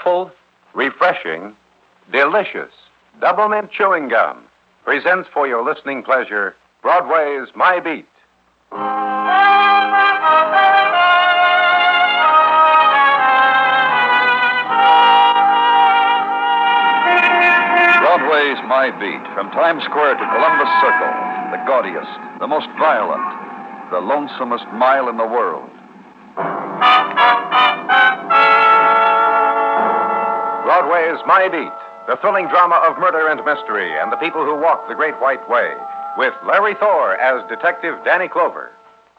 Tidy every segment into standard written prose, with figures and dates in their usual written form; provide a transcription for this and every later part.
Colorful, refreshing, delicious Double Mint Chewing Gum presents for your listening pleasure Broadway's My Beat. Broadway's My Beat, from Times Square to Columbus Circle, the gaudiest, the most violent, the lonesomest mile in the world. Broadway's My Beat, the thrilling drama of murder and mystery and the people who walk the Great White Way, with Larry Thor as Detective Danny Clover.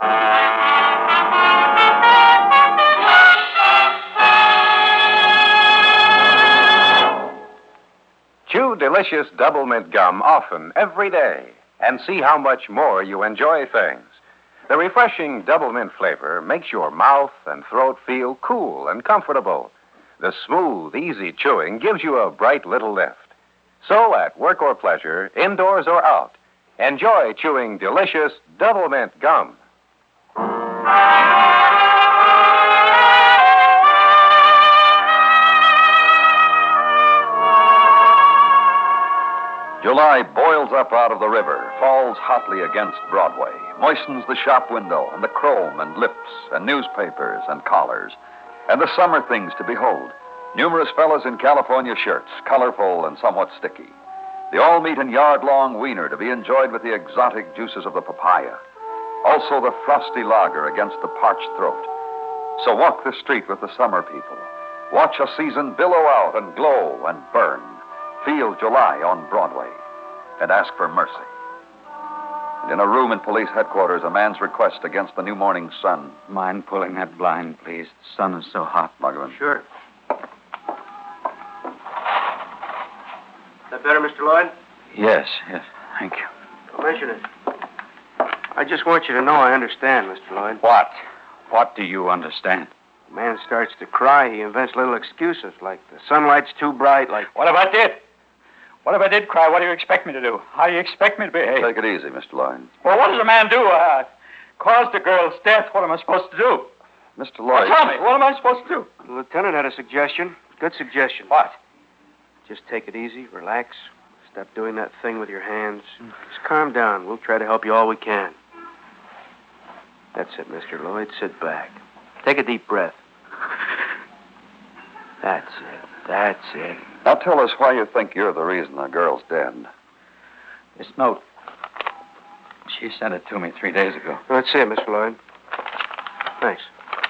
Chew delicious Double Mint gum often, every day, and see how much more you enjoy things. The refreshing Double Mint flavor makes your mouth and throat feel cool and comfortable. The smooth, easy chewing gives you a bright little lift. So, at work or pleasure, indoors or out, enjoy chewing delicious Double Mint gum. July boils up out of the river, falls hotly against Broadway, moistens the shop window and the chrome and lips and newspapers and collars, and the summer things to behold. Numerous fellows in California shirts, colorful and somewhat sticky. The all-meat and yard-long wiener to be enjoyed with the exotic juices of the papaya. Also the frosty lager against the parched throat. So walk the street with the summer people. Watch a season billow out and glow and burn. Feel July on Broadway. And ask for mercy. And in a room in police headquarters, a man's request against the new morning sun. Mind pulling that blind, please? The sun is so hot. Muggavan. Sure. Is that better, Mr. Lloyd? Yes, thank you. Don't mention it. I just want you to know I understand, Mr. Lloyd. What? What do you understand? The man starts to cry. He invents little excuses, like the sunlight's too bright, like... What if I did? What if I did cry? What do you expect me to do? How do you expect me to behave? Take it easy, Mr. Lloyd. Well, what does a man do? Caused the girl's death. What am I supposed to do? Mr. Lloyd. Tell me, what am I supposed to do? The lieutenant had a suggestion. Good suggestion. What? Just take it easy, relax. Stop doing that thing with your hands. Just calm down. We'll try to help you all we can. That's it, Mr. Lloyd. Sit back. Take a deep breath. That's it. That's it. Now tell us why you think you're the reason the girl's dead. This note. She sent it to me 3 days ago. Let's see it, Mr. Lloyd. Thanks.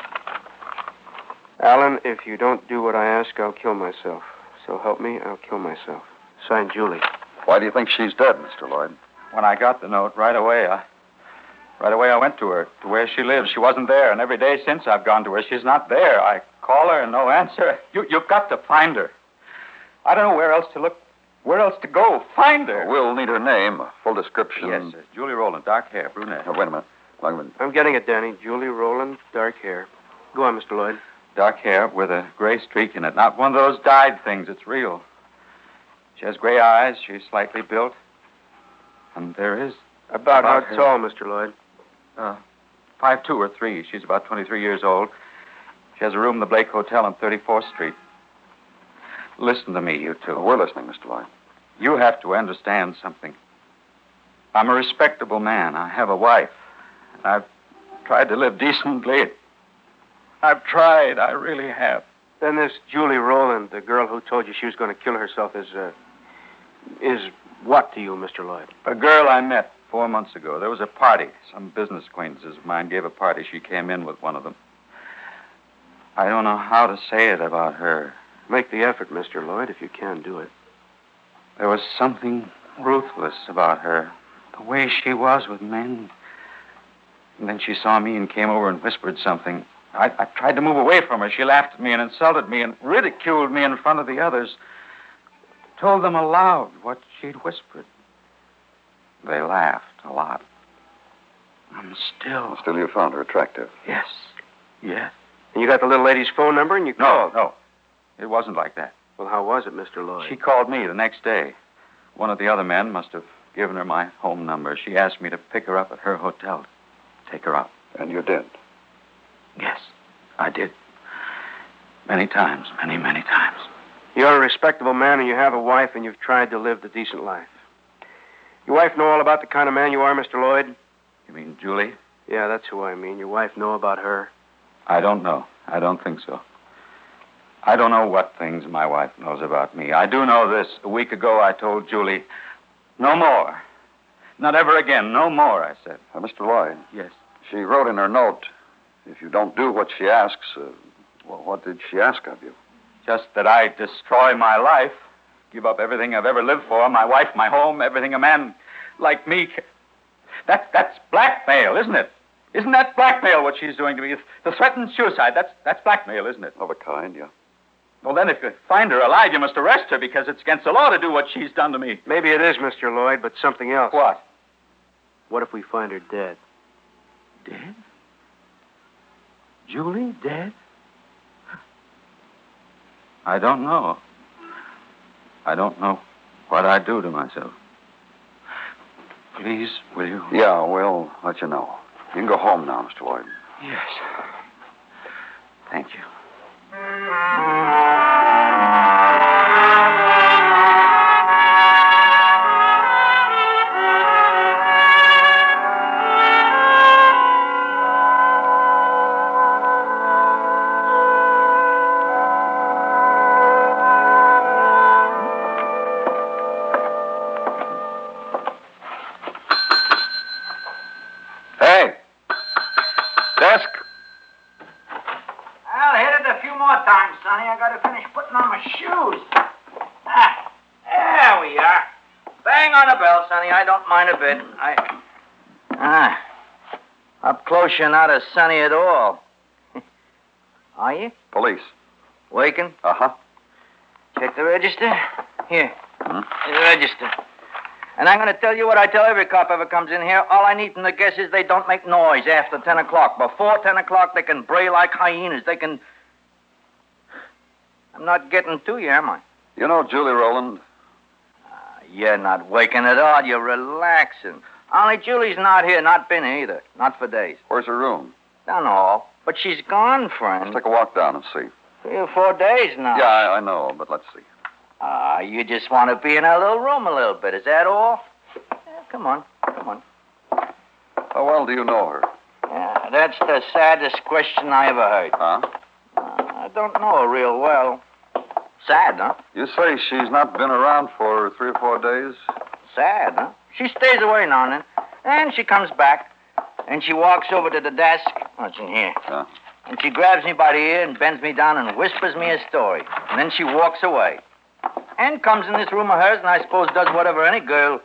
Alan, if you don't do what I ask, I'll kill myself. So help me, I'll kill myself. Signed, Julie. Why do you think she's dead, Mr. Lloyd? When I got the note, right away I went to her, to where she lives. She wasn't there, and every day since I've gone to her, she's not there. I call her and no answer. You've got to find her. I don't know where else to look, where else to go. Find her. We'll need her name, a full description. Yes, sir. Julie Rowland, dark hair, brunette. Now, wait a minute. Muggavan. I'm getting it, Danny. Julie Rowland, dark hair. Go on, Mr. Lloyd. Dark hair with a gray streak in it. Not one of those dyed things. It's real. She has gray eyes. She's slightly built. And there is... About how tall, Mr. Lloyd? 5'2" or 3. She's about 23 years old. She has a room in the Blake Hotel on 34th Street. Listen to me, you two. We're listening, Mr. Lloyd. You have to understand something. I'm a respectable man. I have a wife. And I've tried to live decently. I've tried. I really have. Then this Julie Rowland, the girl who told you she was going to kill herself, is what to you, Mr. Lloyd? A girl I met 4 months ago. There was a party. Some business acquaintances of mine gave a party. She came in with one of them. I don't know how to say it about her. Make the effort, Mr. Lloyd, if you can do it. There was something ruthless about her. The way she was with men. And then she saw me and came over and whispered something. I tried to move away from her. She laughed at me and insulted me and ridiculed me in front of the others. Told them aloud what she'd whispered. They laughed a lot. I'm still... Still, you found her attractive. Yes. Yes. And you got the little lady's phone number and you called? No. It wasn't like that. Well, how was it, Mr. Lloyd? She called me the next day. One of the other men must have given her my home number. She asked me to pick her up at her hotel. Take her out. And you did? Yes, I did. Many times, many times. You're a respectable man, and you have a wife, and you've tried to live the decent life. Your wife know all about the kind of man you are, Mr. Lloyd? You mean Julie? Yeah, that's who I mean. Your wife know about her? I don't know. I don't think so. I don't know what things my wife knows about me. I do know this. A week ago, I told Julie, no more. Not ever again. No more, I said. Mr. Lloyd. Yes. She wrote in her note, if you don't do what she asks, well, what did she ask of you? Just that I destroy my life, give up everything I've ever lived for, my wife, my home, everything a man like me can... That's blackmail, isn't it? Isn't that blackmail, what she's doing to me? The threatened suicide, that's blackmail, isn't it? Of a kind, yeah. Well, then, if you find her alive, you must arrest her, because it's against the law to do what she's done to me. Maybe it is, Mr. Lloyd, but something else. What? What if we find her dead? Dead? Julie dead? I don't know. I don't know what I'd do to myself. Please, will you? Yeah, we'll let you know. You can go home now, Mr. Lloyd. Yes. Thank you. Hey! Desk! I'll hit it a few more times, Sonny. I gotta finish putting on my shoes. There we are. Bang on the bell, Sonny. I don't mind a bit. Up close, you're not as sunny at all. Are you? Police. Waking? Uh-huh. Check the register. Here. Hmm? The register. And I'm going to tell you what I tell every cop ever comes in here. All I need from the guests is they don't make noise after 10 o'clock. Before 10 o'clock, they can bray like hyenas. They can... I'm not getting to you, am I? You know Julie Rowland? You're not waking at all. You're relaxing. Only Julie's not here. Not been here either. Not for days. Where's her room? Down the hall. But she's gone, friend. Let's take a walk down and see. 3 or 4 days now. Yeah, I know, but let's see. You just want to be in our little room a little bit. Is that all? Yeah, come on. How well do you know her? Yeah, that's the saddest question I ever heard. Huh? I don't know her real well. Sad, huh? You say she's not been around for 3 or 4 days? Sad, huh? She stays away now and then. And she comes back. And she walks over to the desk. Oh, it's in here. Yeah. And she grabs me by the ear and bends me down and whispers me a story. And then she walks away. And comes in this room of hers and I suppose does whatever any girl...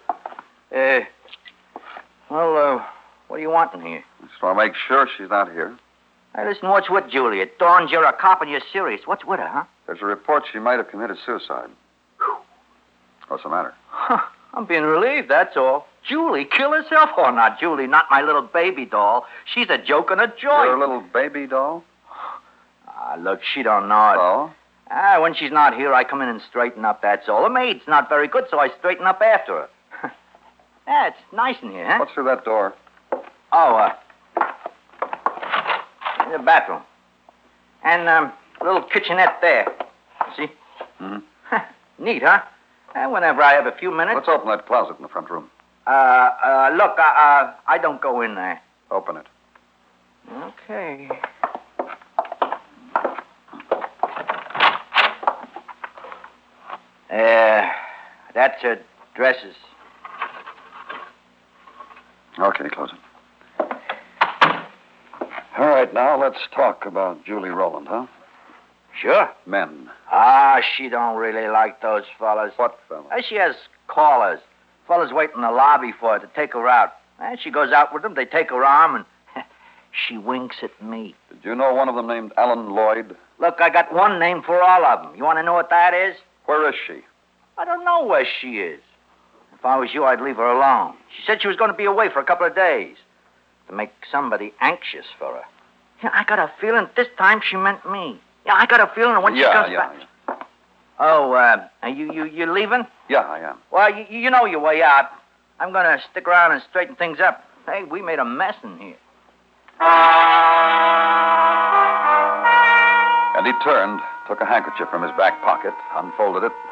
what do you want in here? Just want to make sure she's not here. Hey, listen, what's with Julie? It dawns you're a cop and you're serious. What's with her, huh? There's a report she might have committed suicide. What's the matter? Huh, I'm being relieved, that's all. Julie kill herself? Oh, not Julie, not my little baby doll. She's a joke and a joy. Your little baby doll? Look, she don't know it. Oh? When she's not here, I come in and straighten up, that's all. The maid's not very good, so I straighten up after her. Yeah, it's nice in here, huh? What's through that door? The bathroom. And, a little kitchenette there. See? Mm-hmm. Neat, huh? Whenever I have a few minutes. Let's open that closet in the front room. Look, I don't go in there. Open it. Okay. That's her dresses. Okay, close it. All right, now let's talk about Julie Rowland, huh? Sure. Men. She don't really like those fellas. What fellas? She has callers. Fellas wait in the lobby for her to take her out. She goes out with them, they take her arm, and she winks at me. Did you know one of them named Ellen Lloyd? Look, I got one name for all of them. You want to know what that is? Where is she? I don't know where she is. If I was you, I'd leave her alone. She said she was going to be away for a couple of days. To make somebody anxious for her. Yeah, I got a feeling this time she meant me. Yeah, I got a feeling when she comes back... Yeah. Oh, you leaving? Yeah, I am. Well, you know your way out. I'm going to stick around and straighten things up. Hey, we made a mess in here. And he turned took a handkerchief from his back pocket, unfolded it.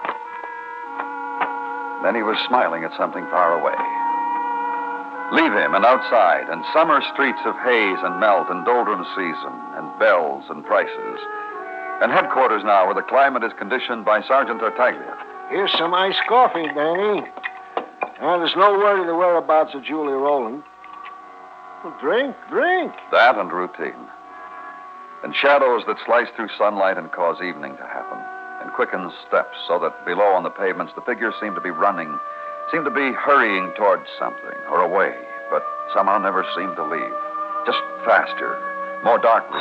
Then he was smiling at something far away. Leave him and outside, and summer streets of haze and melt and doldrum season, and bells and prices. And headquarters now, where the climate is conditioned by Sergeant Tartaglia. Here's some iced coffee, Danny. There's no word of the whereabouts of Julie Rowland. Well, drink. That and routine. And shadows that slice through sunlight and cause evening to happen. And quicken steps so that below on the pavements the figures seem to be running, seem to be hurrying towards something or away, but somehow never seem to leave. Just faster, more darkly.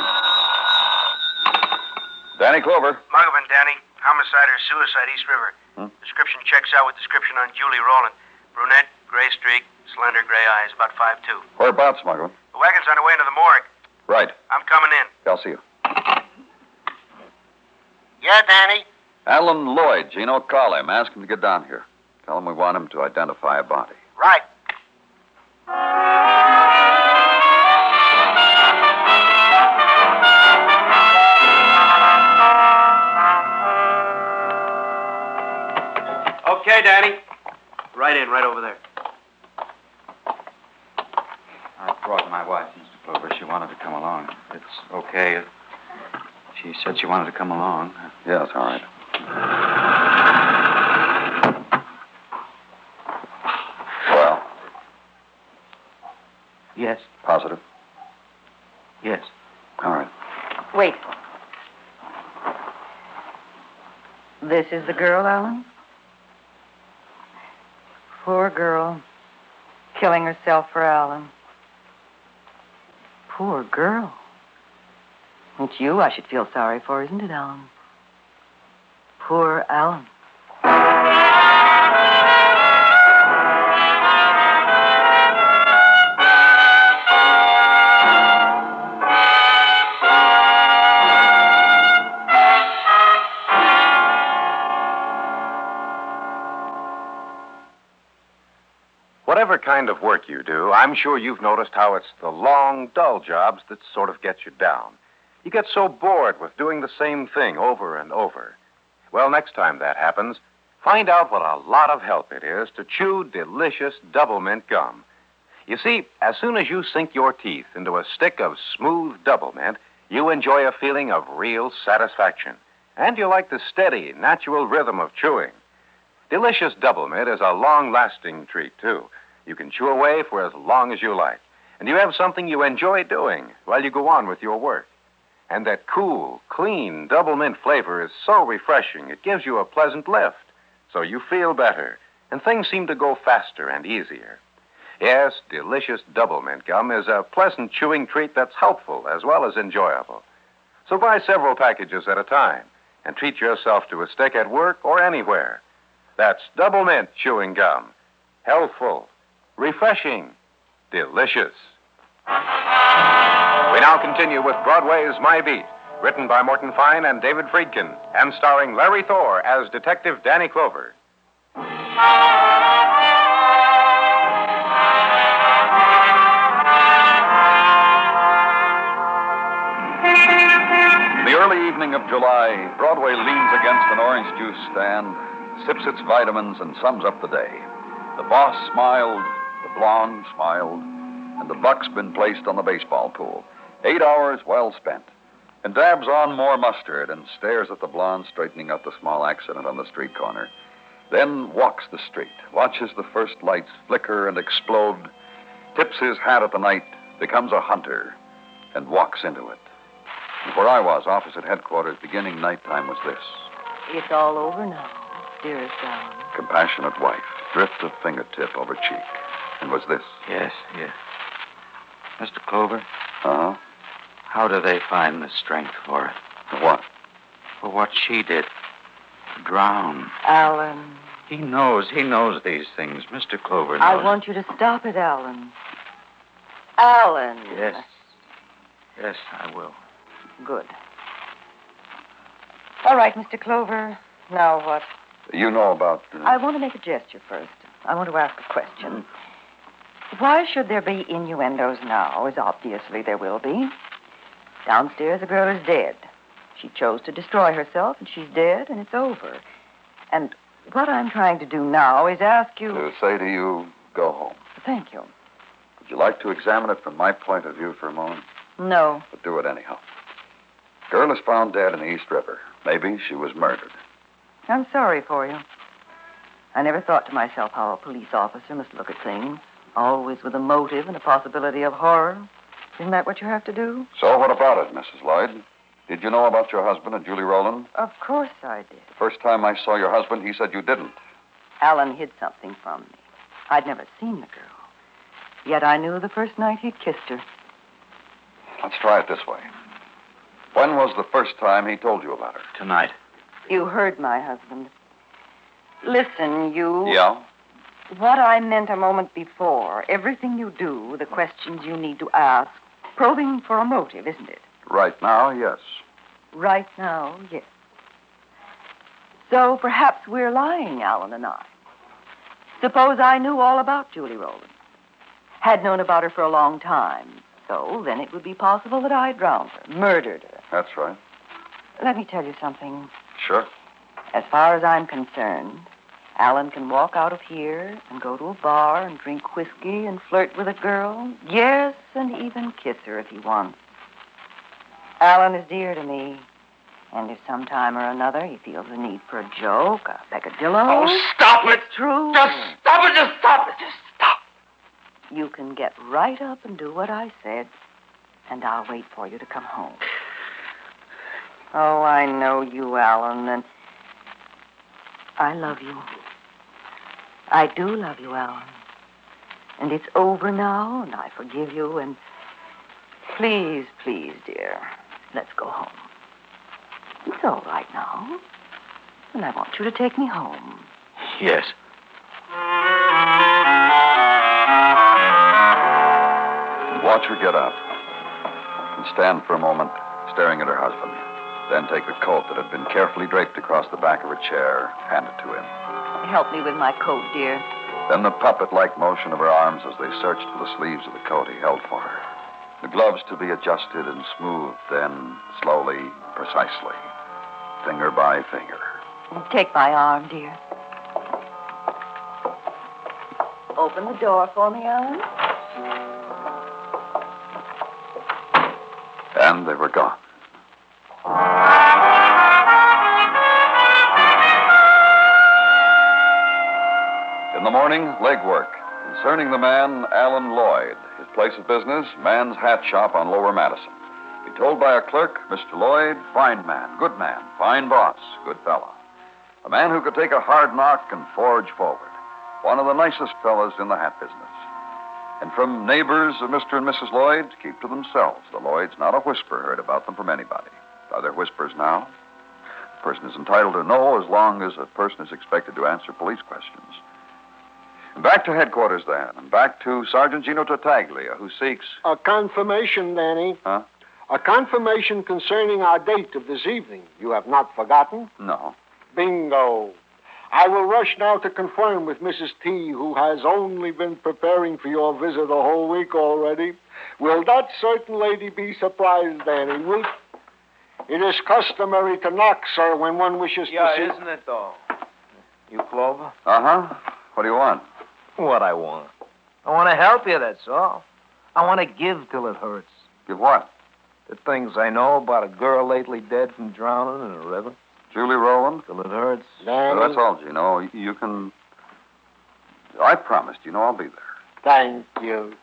Danny Clover. Muggavan, Danny. Homicide or suicide, East River. Description checks out with description on Julie Rowland. Brunette, gray streak, slender gray eyes, about 5'2". Whereabouts, Muggavan? The wagon's on the way into the morgue. Right. I'm coming in. I'll see you. Yeah, Danny? Alan Lloyd, Gino, call him. Ask him to get down here. Tell him we want him to identify a body. Right. Okay, Danny. Right in, right over there. I brought my wife, Mr. Clover. She wanted to come along. It's okay. She said she wanted to come along. Yes, all right. Well, Yes. positive? Yes. All right. Wait. This is the girl, Alan? Poor girl. Killing herself for Alan. Poor girl. It's you I should feel sorry for, isn't it, Alan? Poor Alan. Whatever kind of work you do, I'm sure you've noticed how it's the long, dull jobs that sort of get you down. You get so bored with doing the same thing over and over. Well, next time that happens, find out what a lot of help it is to chew delicious double mint gum. You see, as soon as you sink your teeth into a stick of smooth double mint, you enjoy a feeling of real satisfaction. And you like the steady, natural rhythm of chewing. Delicious double mint is a long-lasting treat, too. You can chew away for as long as you like. And you have something you enjoy doing while you go on with your work. And that cool, clean double mint flavor is so refreshing, it gives you a pleasant lift. So you feel better, and things seem to go faster and easier. Yes, delicious double mint gum is a pleasant chewing treat that's helpful as well as enjoyable. So buy several packages at a time and treat yourself to a stick at work or anywhere. That's double mint chewing gum. Healthful, refreshing, delicious. We now continue with Broadway's My Beat, written by Morton Fine and David Friedkin, and starring Larry Thor as Detective Danny Clover. The early evening of July, Broadway leans against an orange juice stand, sips its vitamins, and sums up the day. The boss smiled, the blonde smiled, and the buck's been placed on the baseball pool. 8 hours well spent. And dabs on more mustard and stares at the blonde straightening up the small accident on the street corner. Then walks the street, watches the first lights flicker and explode, tips his hat at the night, becomes a hunter, and walks into it. And where I was, opposite headquarters, beginning nighttime, was this. It's all over now, dearest Alan. Compassionate wife, drift of fingertip over cheek. And was this. Yes. Mr. Clover, Uh-huh. how do they find the strength for it? For what? For what she did. To drown. Alan. He knows these things. Mr. Clover knows. I want you to stop it, Alan. Alan. Yes, I will. Good. All right, Mr. Clover. Now what? You know about... I want to make a gesture first. I want to ask a question. Why should there be innuendos now, as obviously there will be? Downstairs, the girl is dead. She chose to destroy herself, and she's dead, and it's over. And what I'm trying to do now is ask you... To say to you, go home. Thank you. Would you like to examine it from my point of view for a moment? No. But do it anyhow. Girl is found dead in the East River. Maybe she was murdered. I'm sorry for you. I never thought to myself how a police officer must look at things, always with a motive and a possibility of horror. Isn't that what you have to do? So what about it, Mrs. Lloyd? Did you know about your husband and Julie Rowland? Of course I did. The first time I saw your husband, he said you didn't. Alan hid something from me. I'd never seen the girl. Yet I knew the first night he'd kissed her. Let's try it this way. When was the first time he told you about her? Tonight. You heard my husband. Listen, you... Yeah? What I meant a moment before, everything you do, the questions you need to ask, probing for a motive, isn't it? Right now, yes. Right now, yes. So perhaps we're lying, Alan and I. Suppose I knew all about Julie Rowland. Had known about her for a long time. So then it would be possible that I drowned her, murdered her. That's right. Let me tell you something. Sure. As far as I'm concerned, Alan can walk out of here and go to a bar and drink whiskey and flirt with a girl. Yes, and even kiss her if he wants. Alan is dear to me. And if sometime or another he feels the need for a joke, a peccadillo... Oh, stop it! It's true. Just stop it! Just stop it! Just stop! You can get right up and do what I said, and I'll wait for you to come home. Oh, I know you, Alan, and I love you. I do love you, Alan. And it's over now, and I forgive you, and please, please, dear, let's go home. It's all right now, and I want you to take me home. Yes. Watch her get up and stand for a moment staring at her husband. Then take the coat that had been carefully draped across the back of her chair, hand it to him. Help me with my coat, dear. Then the puppet-like motion of her arms as they searched for the sleeves of the coat he held for her. The gloves to be adjusted and smoothed, then slowly, precisely, finger by finger. Take my arm, dear. Open the door for me, Alan. And they were gone. In the morning, legwork concerning the man, Alan Lloyd. His place of business, Man's Hat Shop on Lower Madison. Be told by a clerk, Mr. Lloyd, fine man, good man, fine boss, good fellow. A man who could take a hard knock and forge forward. One of the nicest fellows in the hat business. And from neighbors of Mr. and Mrs. Lloyd, keep to themselves. The Lloyds, not a whisper heard about them from anybody. Are there whispers now? A person is entitled to know as long as a person is expected to answer police questions. And back to headquarters then, and back to Sergeant Gino Tartaglia, who seeks... A confirmation, Danny. Huh? A confirmation concerning our date of this evening. You have not forgotten? No. Bingo. I will rush now to confirm with Mrs. T, who has only been preparing for your visit a whole week already. Will that certain lady be surprised, Danny? Will... It is customary to knock, sir, when one wishes to see... Yeah, isn't it, though? You Clover? Uh-huh. What do you want? What I want. I want to help you, that's all. I want to give till it hurts. Give what? The things I know about a girl lately dead from drowning in a river. Julie Rowland? Till it hurts. Danny? Well, that's all, Gino. You can... I promised, I'll be there. Thank you.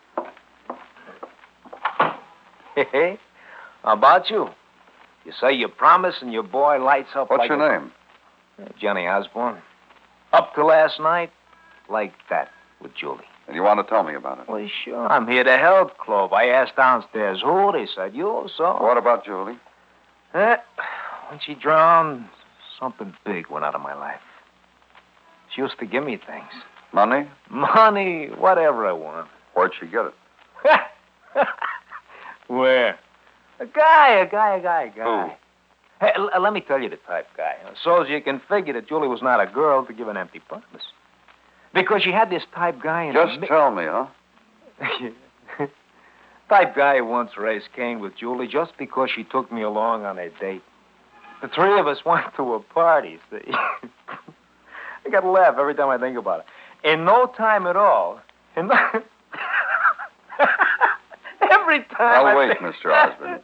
Hey, how about you? You say you promise and your boy lights up What's like your name? Johnny Osborne. Up to last night, like that with Julie. And you want to tell me about it? Well, sure. I'm here to help, Clove. I asked downstairs who. They said you, so... What about Julie? When she drowned, something big went out of my life. She used to give me things. Money? Money, whatever I want. Where'd she get it? Where? A guy. Who? Hey, let me tell you the type guy. So as you can figure that Julie was not a girl to give an empty promise. Because she had this type guy in Just tell me, huh? Type guy who once raced Kane with Julie just because she took me along on a date. The three of us went to a party, see? I got to laugh every time I think about it. In no time at all, every time I'll wait, Mr. Osborne.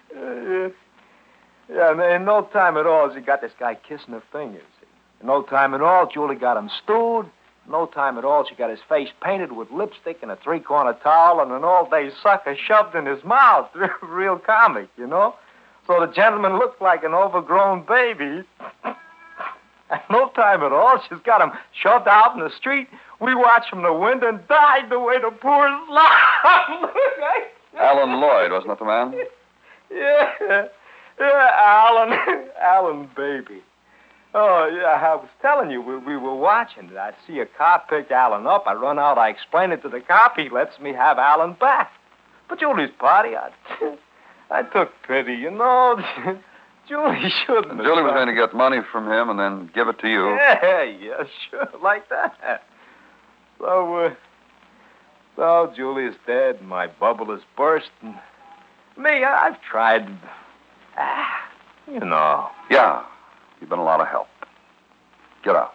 Yeah, in no time at all, she got this guy kissing her fingers. In no time at all, Julie got him stewed. In no time at all, she got his face painted with lipstick and a three-corner towel and an all-day sucker shoved in his mouth. Real comic, you know? So the gentleman looked like an overgrown baby. In no time at all, she's got him shoved out in the street. We watched from the window and died the way the poor slob. Alan Lloyd, wasn't that the man? Yeah, Alan, baby. Oh, yeah, I was telling you, we were watching it. I see a car pick Alan up. I run out, I explain it to the cop. He lets me have Alan back. But Julie's party, I took pity, you know. Julie shouldn't have. Julie was going to get money from him and then give it to you. Yeah, sure, like that. So Julie's dead, and my bubble is burst, and me, I've tried, you know. Yeah, you've been a lot of help. Get out.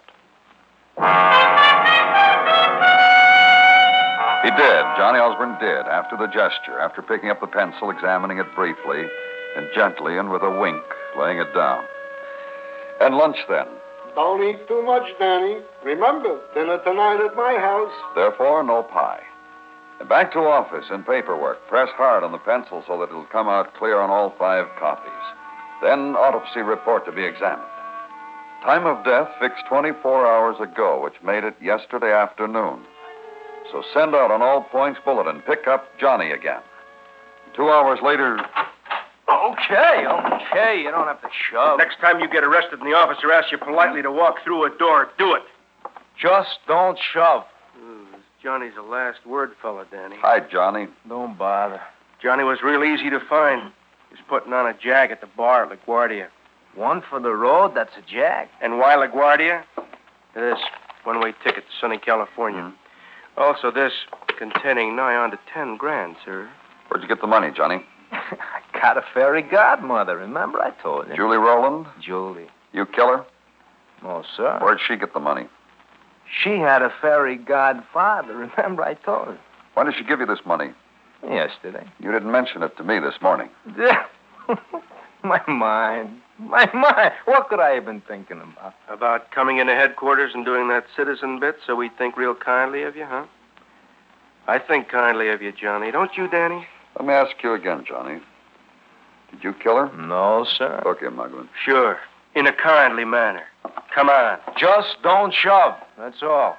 He did. Johnny Osborne did, after the gesture, after picking up the pencil, examining it briefly, and gently, and with a wink, laying it down. And lunch then. Don't eat too much, Danny. Remember, dinner tonight at my house. Therefore, no pie. And back to office and paperwork. Press hard on the pencil so that it'll come out clear on all 5 copies. Then autopsy report to be examined. Time of death fixed 24 hours ago, which made it yesterday afternoon. So send out an all-points bulletin. Pick up Johnny again. 2 hours later... Okay. You don't have to shove. Next time you get arrested and the officer asks you politely to walk through a door, do it. Just don't shove. Johnny's the last word fella, Danny. Hi, Johnny. Don't bother. Johnny was real easy to find. He was putting on a jag at the bar at LaGuardia. One for the road, that's a jag. And why LaGuardia? This one-way ticket to sunny California. Also this, containing nigh on to 10 grand, sir. Where'd you get the money, Johnny? I got a fairy godmother, remember I told you? Julie Rowland? Julie. You kill her? No, sir. Where'd she get the money? She had a fairy godfather, remember I told you? When did she give you this money? Yesterday. You didn't mention it to me this morning. My mind. What could I have been thinking about? About coming into headquarters and doing that citizen bit so we think real kindly of you, huh? I think kindly of you, Johnny. Don't you, Danny? Let me ask you again, Johnny. Did you kill her? No, sir. Okay, Mugman. Sure. In a kindly manner. Come on. Just don't shove. That's all.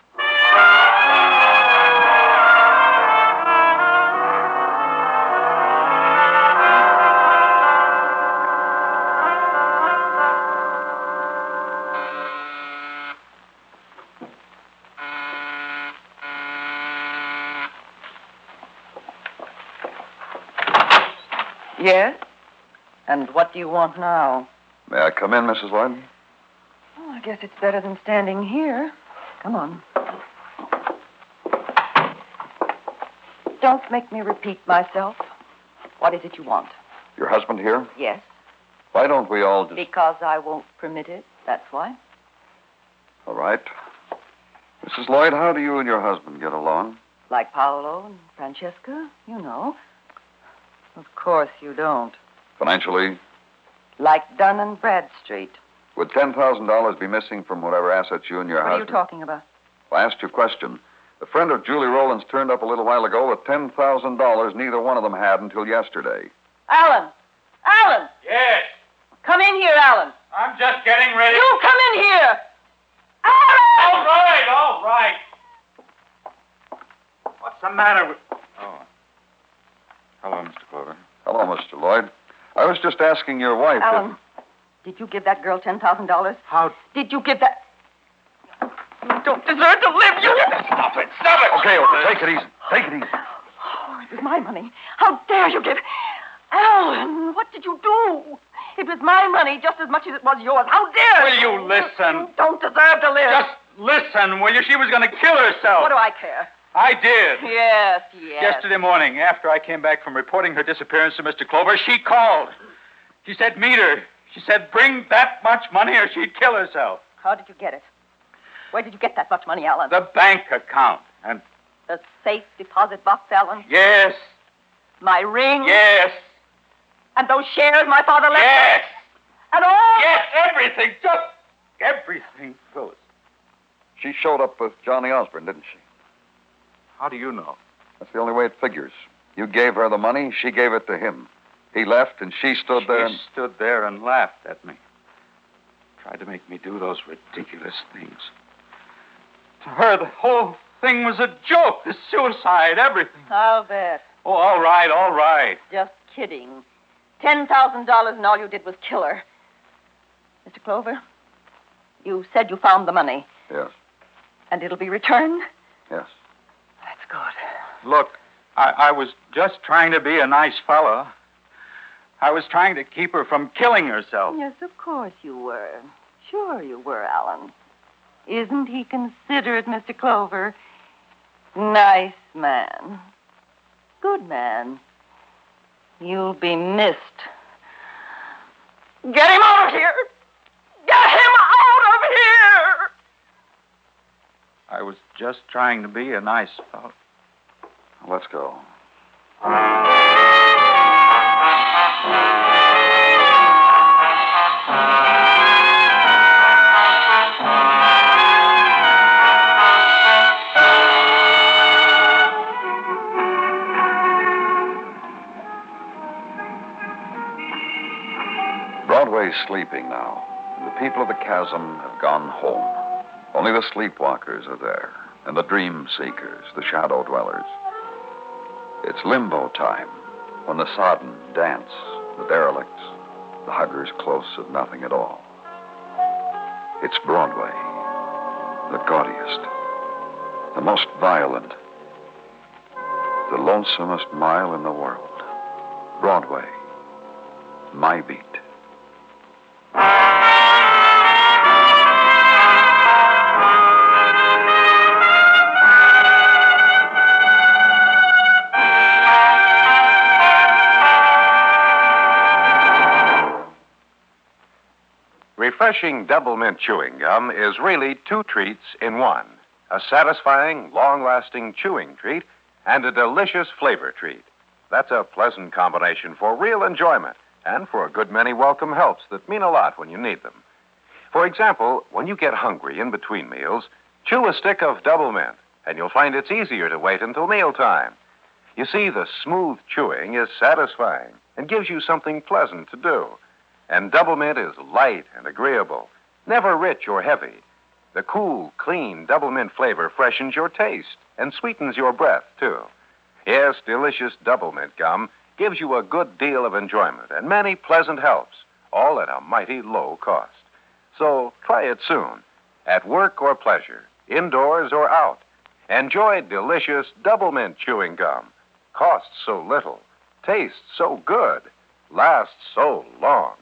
Yes? And what do you want now? May I come in, Mrs. Lloyd? Oh, I guess it's better than standing here. Come on. Don't make me repeat myself. What is it you want? Your husband here? Yes. Why don't we all just... Because I won't permit it, that's why. All right. Mrs. Lloyd, how do you and your husband get along? Like Paolo and Francesca, you know. Of course you don't. Financially? Like Dun and Bradstreet. Would $10,000 be missing from whatever assets you and your What husband... are you talking about? I asked you a question. A friend of Julie Rowland's turned up a little while ago with $10,000 neither one of them had until yesterday. Alan! Alan! Yes, Come in here, Alan. I'm just getting ready. You come in here! Alan! All right. What's the matter with... Oh. Hello, Mr. Clover. Hello, Mr. Lloyd. I was just asking your wife Alan, did you give that girl $10,000? How? Did you give that... You don't deserve to live, you... Stop it. Stop it. Okay, take it easy. Take it easy. Oh, it was my money. How dare you give... Alan, what did you do? It was my money just as much as it was yours. How dare Will you listen? You don't deserve to live. Just listen, will you? She was going to kill herself. What do I care? I did. Yes. Yesterday morning, after I came back from reporting her disappearance to Mr. Clover, she called. She said, meet her. She said, bring that much money or she'd kill herself. How did you get it? Where did you get that much money, Alan? The bank account. And The safe deposit box, Alan? yes, My ring? yes, And those shares my father left? yes, And all? yes, everything. Just everything, Phyllis. She showed up with Johnny Osborne, didn't she? How do you know? That's the only way it figures. You gave her the money, she gave it to him. He left, and she stood there and... She stood there and laughed at me. Tried to make me do those ridiculous things. To her, the whole thing was a joke. The suicide, everything. I'll bet. Oh, all right, all right. Just kidding. $10,000 and all you did was kill her. Mr. Clover, you said you found the money. Yes, And it'll be returned? yes. That's good. Look, I was just trying to be a nice fellow. I was trying to keep her from killing herself. Yes, of course you were. Sure you were, Alan. Isn't he considerate, Mr. Clover? Nice man. Good man. You'll be missed. Get him out of here! Get him out of here! I was just trying to be a nice fellow. Let's go. Broadway's sleeping now. The people of the chasm have gone home. Only the sleepwalkers are there, and the dream seekers, the shadow dwellers. It's limbo time, when the sodden dance, the derelicts, the huggers close of nothing at all. It's Broadway, the gaudiest, the most violent, the lonesomest mile in the world. Broadway, my beat. Refreshing double mint chewing gum is really two treats in one. A satisfying, long-lasting chewing treat and a delicious flavor treat. That's a pleasant combination for real enjoyment and for a good many welcome helps that mean a lot when you need them. For example, when you get hungry in between meals, chew a stick of double mint, and you'll find it's easier to wait until mealtime. You see, the smooth chewing is satisfying and gives you something pleasant to do. And double mint is light and agreeable, never rich or heavy. The cool, clean double mint flavor freshens your taste and sweetens your breath, too. Yes, delicious double mint gum gives you a good deal of enjoyment and many pleasant helps, all at a mighty low cost. So try it soon, at work or pleasure, indoors or out. Enjoy delicious double mint chewing gum. Costs so little, tastes so good, lasts so long.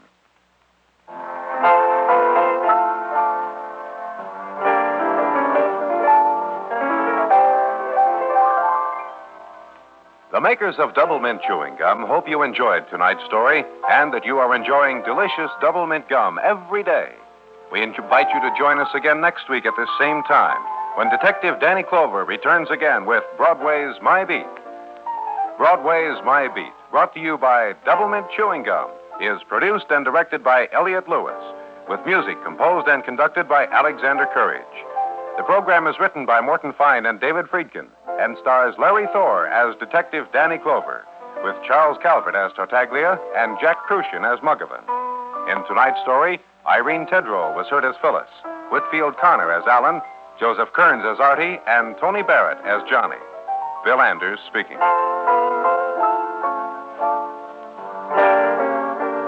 The makers of Double Mint Chewing Gum hope you enjoyed tonight's story and that you are enjoying delicious Double Mint Gum every day. We invite you to join us again next week at this same time when Detective Danny Clover returns again with Broadway's My Beat. Broadway's My Beat, brought to you by Double Mint Chewing Gum, is produced and directed by Elliott Lewis, with music composed and conducted by Alexander Courage. The program is written by Morton Fine and David Friedkin and stars Larry Thor as Detective Danny Clover, with Charles Calvert as Tartaglia and Jack Crucian as Muggavan. In tonight's story, Irene Tedrow was heard as Phyllis, Whitfield Connor as Alan, Joseph Kearns as Artie, and Tony Barrett as Johnny. Bill Anders speaking.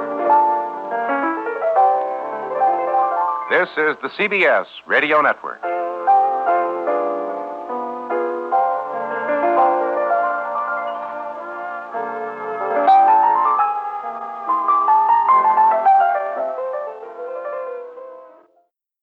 This is the CBS Radio Network.